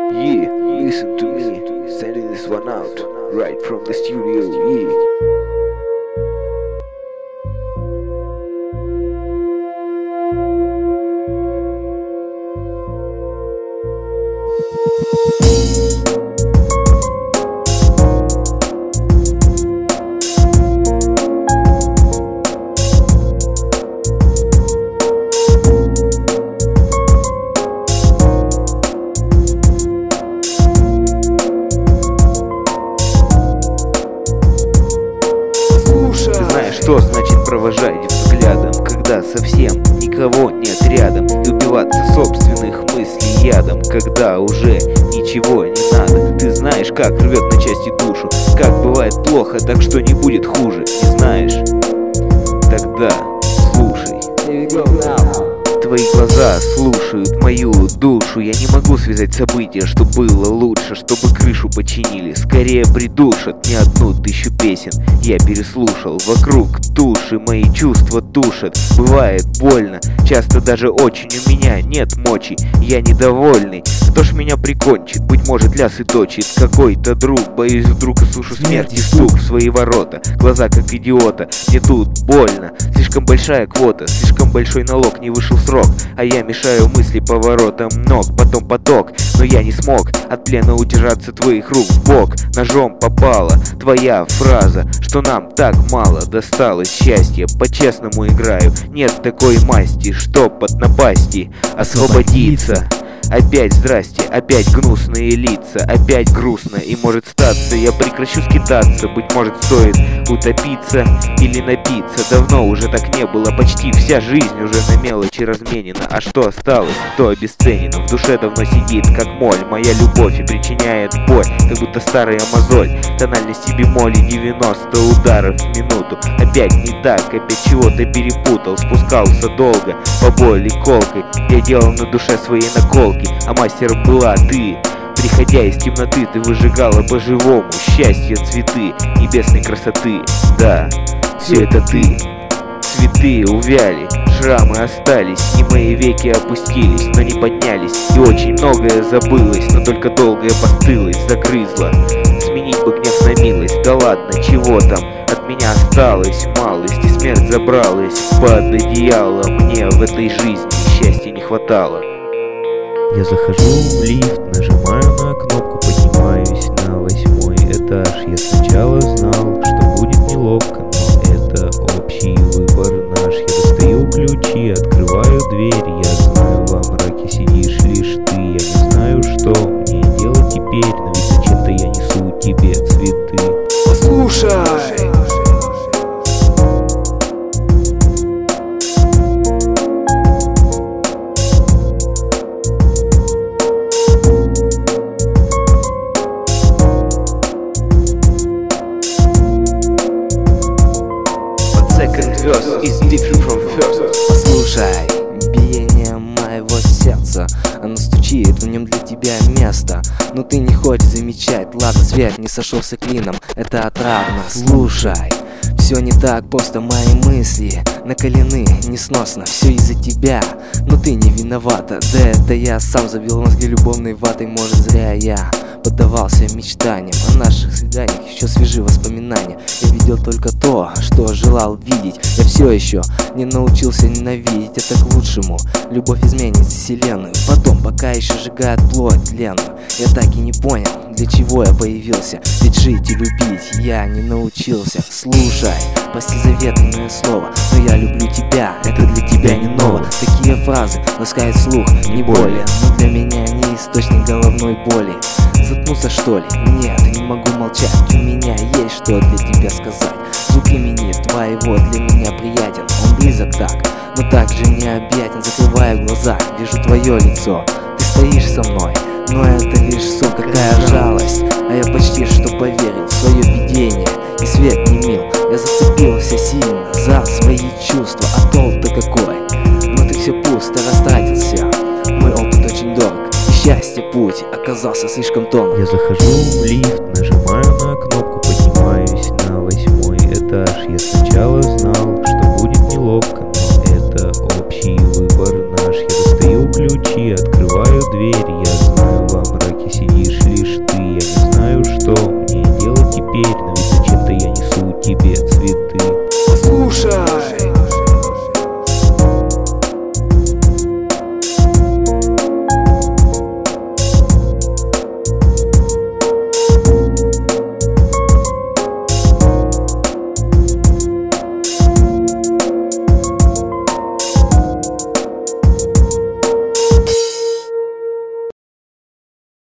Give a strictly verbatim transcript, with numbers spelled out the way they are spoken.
Yeah, listen to me, sending this one out, right from the studio, yeah. Что значит провожать взглядом, когда совсем никого нет рядом, и убиваться собственных мыслей ядом, когда уже ничего не надо? Ты знаешь, как рвет на части душу, как бывает плохо, так что не будет хуже. Не знаешь? Тогда слушай. Твои глаза слушают мою душу. Я не могу связать события, что было лучше, чтобы крышу починили. Скорее придушат не одну тысячу песен. Я переслушал вокруг души, мои чувства душат. Бывает больно, часто даже очень. У меня нет мочи, я недовольный. Кто ж меня прикончит? Быть может, лясы точит какой-то друг. Боюсь, вдруг услышу смерти стук в свои ворота. Глаза как идиота, мне тут больно. Слишком большая квота, слишком большой налог, не вышел срок. А я мешаю мысли поворотом ног, потом поток. Но я не смог от плена удержаться твоих рук в бок. Ножом попала твоя фраза, что нам так мало досталось счастья. По-честному играю, нет такой масти, чтоб от напасти освободиться. Опять здрасте, опять гнусные лица, опять грустно, и может статься я прекращу скитаться. Быть может, стоит утопиться или напиться. Давно уже так не было, почти вся жизнь уже на мелочи разменена. А что осталось, то обесценено. В душе давно сидит, как моль, моя любовь, и причиняет боль, как будто старая мозоль. Тональности бемоли девяносто ударов в минуту. Опять не так, опять чего-то перепутал. Спускался долго, по боли колкой. Я делал на душе свои наколки, а мастером была ты. Приходя из темноты, ты выжигала по-живому счастье, цветы небесной красоты. Да, все это ты. Цветы увяли, шрамы остались, и мои веки опустились, но не поднялись. И очень многое забылось, но только долгое постылось, загрызло. Сменить бы гнев на милость, да ладно, чего там? От меня осталось малость, и смерть забралась под одеяло. Мне в этой жизни счастья не хватало. Я захожу в лифт, нажимаю на кнопку, поднимаюсь на восьмой этаж. Я сначала знал, что будет неловко, но это общий выбор наш. Я достаю ключи, открываю дверь. Я знаю, во мраке сидишь лишь ты. Я не знаю, что мне делать теперь, но ведь зачем-то я несу тебе цветы. Послушай! Second verse is different from first. Послушай, биение моего сердца, оно стучит, в нем для тебя место. Но ты не хочешь замечать, ладно, свет не сошелся клином, это отрадно. Слушай, все не так просто, мои мысли накалены несносно, все из-за тебя, но ты не виновата. Да это я сам забил мозги любовной ватой, может зря я поддавался мечтаниям. О наших свиданиях еще свежи воспоминания. Я видел только то, что желал видеть. Я все еще не научился ненавидеть, это к лучшему. Любовь изменит вселенную, потом, пока еще сжигает плоть тленную. Я так и не понял, для чего я появился, ведь жить и любить я не научился. Слушай, послезаветное слово, но я люблю тебя, это для тебя не ново. Такие фразы ласкают слух, не более, но для меня они источник головной боли. Заткнуться что ли? Нет, не могу молчать, у меня есть что для тебя сказать. Звук имени твоего для меня приятен, он близок так, но также необъятен. Закрываю глаза, вижу твое лицо, ты стоишь со мной, но это лишь сон, какая жалость. А я почти что поверил в свое видение, и свет не мил. Я зацепился сильно за свои чувства, а толк-то какой? Но ты все пусто растратился, мой опыт очень дорог, и счастье путь оказался слишком тонок. Я захожу в лифт, нажимаю на кнопку, поднимаюсь на восьмой этаж. Я сначала знал, что будет